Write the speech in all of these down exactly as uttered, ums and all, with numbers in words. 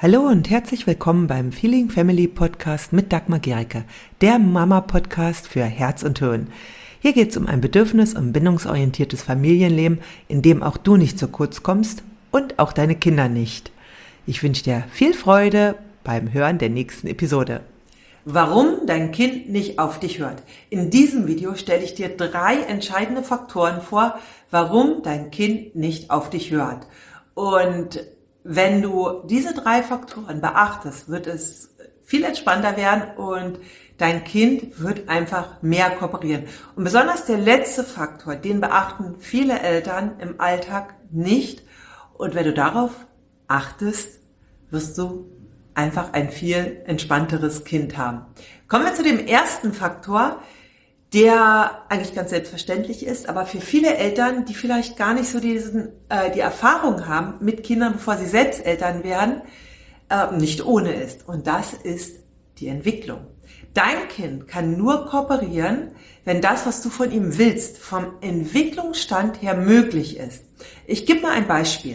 Hallo und herzlich willkommen beim Feeling Family Podcast mit Dagmar Gericke, der Mama-Podcast für Herz und Hirn. Hier geht es um ein bedürfnis- und bindungsorientiertes Familienleben, in dem auch du nicht zu kurz kommst und auch deine Kinder nicht. Ich wünsche dir viel Freude beim Hören der nächsten Episode. Warum dein Kind nicht auf dich hört. In diesem Video stelle ich dir drei entscheidende Faktoren vor, warum dein Kind nicht auf dich hört. Und wenn du diese drei Faktoren beachtest, wird es viel entspannter werden und dein Kind wird einfach mehr kooperieren. Und besonders der letzte Faktor, den beachten viele Eltern im Alltag nicht. Und wenn du darauf achtest, wirst du einfach ein viel entspannteres Kind haben. Kommen wir zu dem ersten Faktor, der eigentlich ganz selbstverständlich ist, aber für viele Eltern, die vielleicht gar nicht so diesen, äh, die Erfahrung haben mit Kindern, bevor sie selbst Eltern werden, äh, nicht ohne ist. Und das ist die Entwicklung. Dein Kind kann nur kooperieren, wenn das, was du von ihm willst, vom Entwicklungsstand her möglich ist. Ich gebe mal ein Beispiel.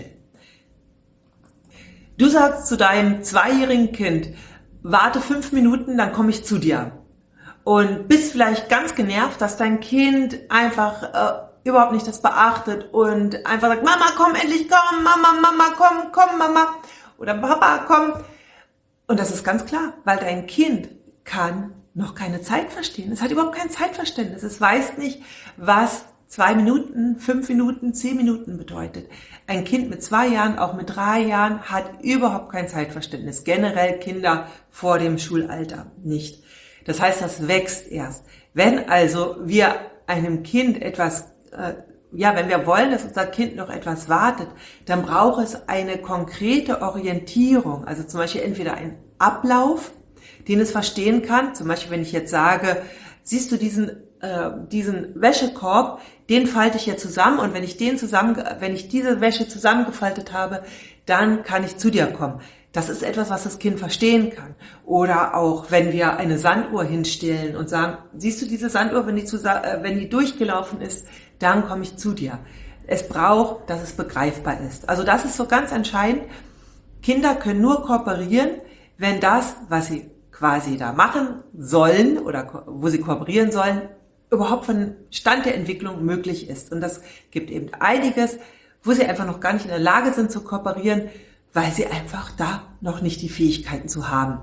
Du sagst zu deinem zweijährigen Kind, warte fünf Minuten, dann komme ich zu dir. Und bist vielleicht ganz genervt, dass dein Kind einfach äh, überhaupt nicht das beachtet und einfach sagt, Mama, komm endlich, komm, Mama, Mama, komm, komm, Mama. Oder Papa, komm. Und das ist ganz klar, weil dein Kind kann noch keine Zeit verstehen. Es hat überhaupt kein Zeitverständnis. Es weiß nicht, was zwei Minuten, fünf Minuten, zehn Minuten bedeutet. Ein Kind mit zwei Jahren, auch mit drei Jahren, hat überhaupt kein Zeitverständnis. Generell Kinder vor dem Schulalter nicht. Das heißt, das wächst erst. Wenn also wir einem Kind etwas, äh, ja, wenn wir wollen, dass unser Kind noch etwas wartet, dann braucht es eine konkrete Orientierung. Also zum Beispiel entweder einen Ablauf, den es verstehen kann. Zum Beispiel, wenn ich jetzt sage, siehst du diesen, äh, diesen Wäschekorb, den falte ich hier zusammen und wenn ich den zusammen, wenn ich diese Wäsche zusammengefaltet habe, dann kann ich zu dir kommen. Das ist etwas, was das Kind verstehen kann. Oder auch, wenn wir eine Sanduhr hinstellen und sagen, siehst du diese Sanduhr, wenn die, zusammen, äh, wenn die durchgelaufen ist, dann komme ich zu dir. Es braucht, dass es begreifbar ist. Also das ist so ganz entscheidend. Kinder können nur kooperieren, wenn das, was sie quasi da machen sollen oder wo sie kooperieren sollen, überhaupt von Stand der Entwicklung möglich ist. Und das gibt eben einiges, wo sie einfach noch gar nicht in der Lage sind zu kooperieren, weil sie einfach da noch nicht die Fähigkeiten zu haben.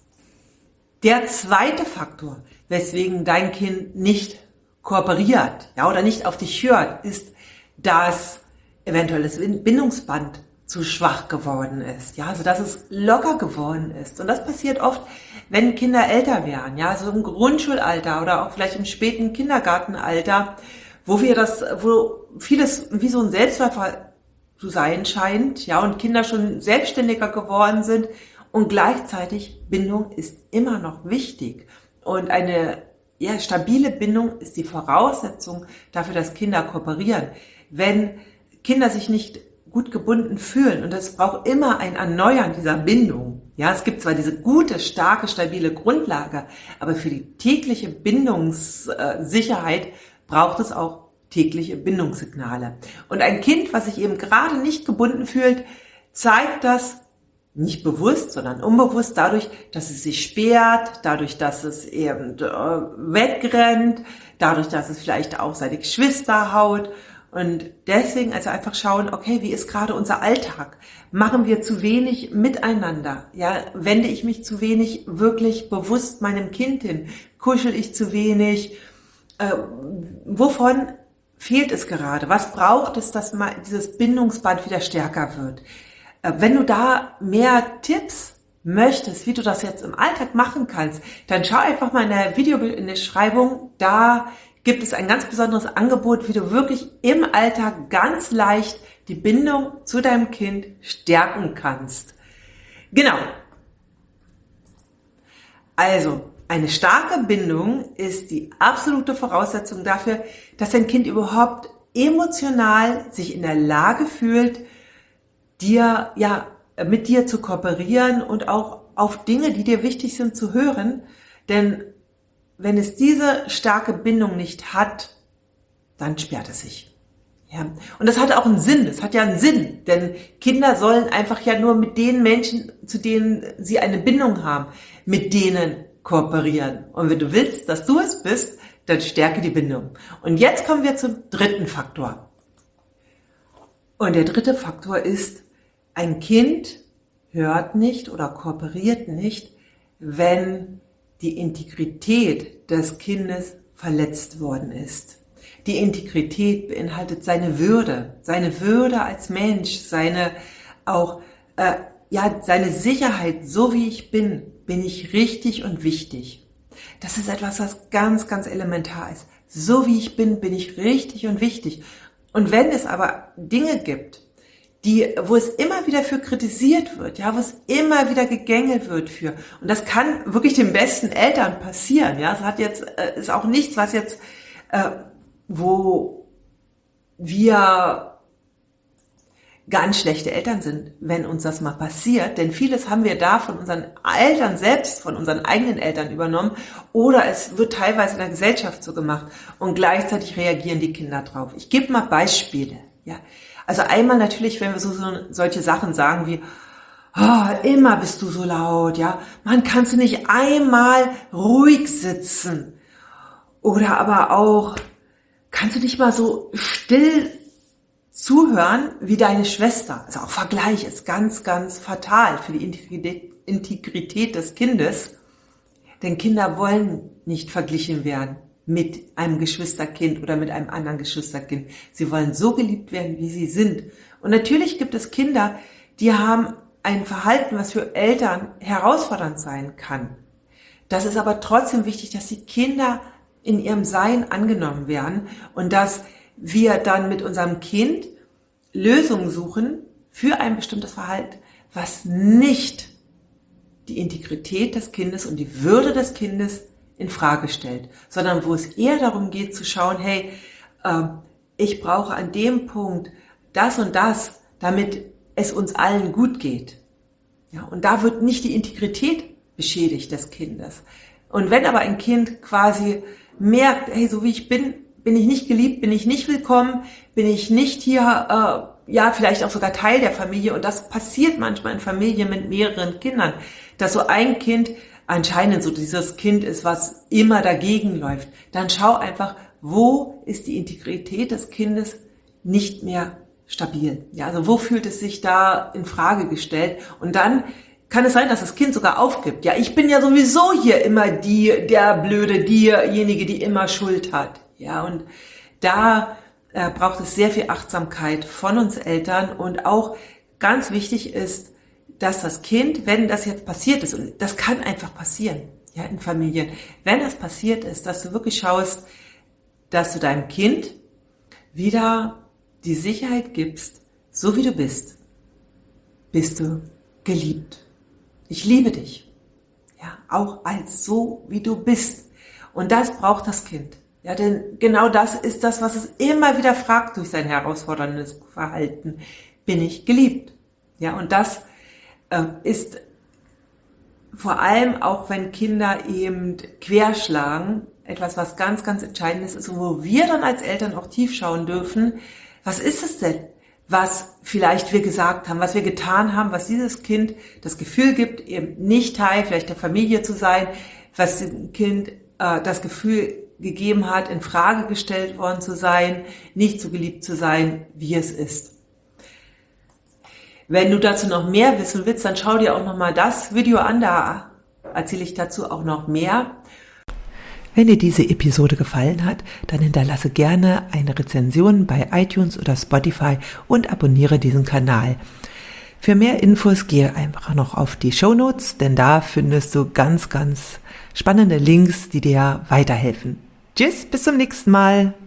Der zweite Faktor, weswegen dein Kind nicht kooperiert, ja, oder nicht auf dich hört, ist, dass eventuell das Bindungsband zu schwach geworden ist, ja, also dass es locker geworden ist. Und das passiert oft, wenn Kinder älter werden, ja, so im Grundschulalter oder auch vielleicht im späten Kindergartenalter, wo wir das, wo vieles wie so ein Selbstläufer zu sein scheint, ja, und Kinder schon selbstständiger geworden sind und gleichzeitig Bindung ist immer noch wichtig und eine ja, stabile Bindung ist die Voraussetzung dafür, dass Kinder kooperieren. Wenn Kinder sich nicht gut gebunden fühlen und es braucht immer ein Erneuern dieser Bindung. Ja, es gibt zwar diese gute, starke, stabile Grundlage, aber für die tägliche Bindungssicherheit braucht es auch tägliche Bindungssignale. Und ein Kind, was sich eben gerade nicht gebunden fühlt, zeigt das nicht bewusst, sondern unbewusst dadurch, dass es sich sperrt, dadurch, dass es eben äh, wegrennt, dadurch, dass es vielleicht auch seine Geschwister haut. Und deswegen also einfach schauen, okay, wie ist gerade unser Alltag? Machen wir zu wenig miteinander? Ja, wende ich mich zu wenig wirklich bewusst meinem Kind hin? Kuschel ich zu wenig? Äh, wovon fehlt es gerade? Was braucht es, dass mal dieses Bindungsband wieder stärker wird? Äh, wenn du da mehr Tipps möchtest, wie du das jetzt im Alltag machen kannst, dann schau einfach mal in der Video in der Beschreibung, da gibt es ein ganz besonderes Angebot, wie du wirklich im Alltag ganz leicht die Bindung zu deinem Kind stärken kannst. Genau. Also, eine starke Bindung ist die absolute Voraussetzung dafür, dass dein Kind überhaupt emotional sich in der Lage fühlt, dir, ja, mit dir zu kooperieren und auch auf Dinge, die dir wichtig sind, zu hören. Denn wenn es diese starke Bindung nicht hat, dann sperrt es sich. Ja, und das hat auch einen Sinn, das hat ja einen Sinn, denn Kinder sollen einfach ja nur mit den Menschen, zu denen sie eine Bindung haben, mit denen kooperieren. Und wenn du willst, dass du es bist, dann stärke die Bindung. Und jetzt kommen wir zum dritten Faktor. Und der dritte Faktor ist, ein Kind hört nicht oder kooperiert nicht, wenn die Integrität des Kindes verletzt worden ist. Die Integrität beinhaltet seine Würde, seine Würde als Mensch, seine auch äh, ja seine Sicherheit. So wie ich bin, bin ich richtig und wichtig. Das ist etwas, was ganz, ganz elementar ist. So wie ich bin, bin ich richtig und wichtig. Und wenn es aber Dinge gibt, die, wo es immer wieder für kritisiert wird, ja, wo es immer wieder gegängelt wird für, und das kann wirklich den besten Eltern passieren, ja, es hat jetzt, äh, ist auch nichts, was jetzt äh, wo wir ganz schlechte Eltern sind, wenn uns das mal passiert, denn vieles haben wir da von unseren Eltern selbst, von unseren eigenen Eltern übernommen, oder es wird teilweise in der Gesellschaft so gemacht und gleichzeitig reagieren die Kinder drauf. Ich gebe mal Beispiele, ja. Also einmal natürlich, wenn wir so, so solche Sachen sagen wie, oh, immer bist du so laut, ja, man, kannst du nicht einmal ruhig sitzen, oder aber auch, kannst du nicht mal so still zuhören wie deine Schwester? Also auch Vergleich ist ganz, ganz fatal für die Integrität des Kindes. Denn Kinder wollen nicht verglichen werden mit einem Geschwisterkind oder mit einem anderen Geschwisterkind. Sie wollen so geliebt werden, wie sie sind. Und natürlich gibt es Kinder, die haben ein Verhalten, was für Eltern herausfordernd sein kann. Das ist aber trotzdem wichtig, dass die Kinder in ihrem Sein angenommen werden und dass wir dann mit unserem Kind Lösungen suchen für ein bestimmtes Verhalten, was nicht die Integrität des Kindes und die Würde des Kindes in Frage stellt, sondern wo es eher darum geht zu schauen, hey, äh, ich brauche an dem Punkt das und das, damit es uns allen gut geht. Ja, und da wird nicht die Integrität beschädigt des Kindes. Und wenn aber ein Kind quasi merkt, hey, so wie ich bin, bin ich nicht geliebt, bin ich nicht willkommen, bin ich nicht hier, äh, ja, vielleicht auch sogar Teil der Familie. Und das passiert manchmal in Familien mit mehreren Kindern, dass so ein Kind anscheinend so dieses Kind ist, was immer dagegen läuft. Dann schau einfach, wo ist die Integrität des Kindes nicht mehr stabil? Ja, also wo fühlt es sich da in Frage gestellt? Und dann kann es sein, dass das Kind sogar aufgibt. Ja, ich bin ja sowieso hier immer die, der Blöde, diejenige, die immer Schuld hat. Ja, und da äh, braucht es sehr viel Achtsamkeit von uns Eltern und auch ganz wichtig ist, dass das Kind, wenn das jetzt passiert ist, und das kann einfach passieren, ja, in Familien, wenn das passiert ist, dass du wirklich schaust, dass du deinem Kind wieder die Sicherheit gibst, so wie du bist, bist du geliebt. Ich liebe dich, ja, auch als so, wie du bist. Und das braucht das Kind. Ja, denn genau das ist das, was es immer wieder fragt durch sein herausforderndes Verhalten. Bin ich geliebt? Ja, und das äh, ist vor allem auch, wenn Kinder eben querschlagen, etwas, was ganz, ganz Entscheidendes ist und wo wir dann als Eltern auch tief schauen dürfen, was ist es denn, was vielleicht wir gesagt haben, was wir getan haben, was dieses Kind das Gefühl gibt, eben nicht Teil vielleicht der Familie zu sein, was dem Kind äh, das Gefühl gegeben hat, in Frage gestellt worden zu sein, nicht so geliebt zu sein, wie es ist. Wenn du dazu noch mehr wissen willst, dann schau dir auch nochmal das Video an, da erzähle ich dazu auch noch mehr. Wenn dir diese Episode gefallen hat, dann hinterlasse gerne eine Rezension bei iTunes oder Spotify und abonniere diesen Kanal. Für mehr Infos gehe einfach noch auf die Shownotes, denn da findest du ganz, ganz spannende Links, die dir weiterhelfen. Tschüss, bis zum nächsten Mal.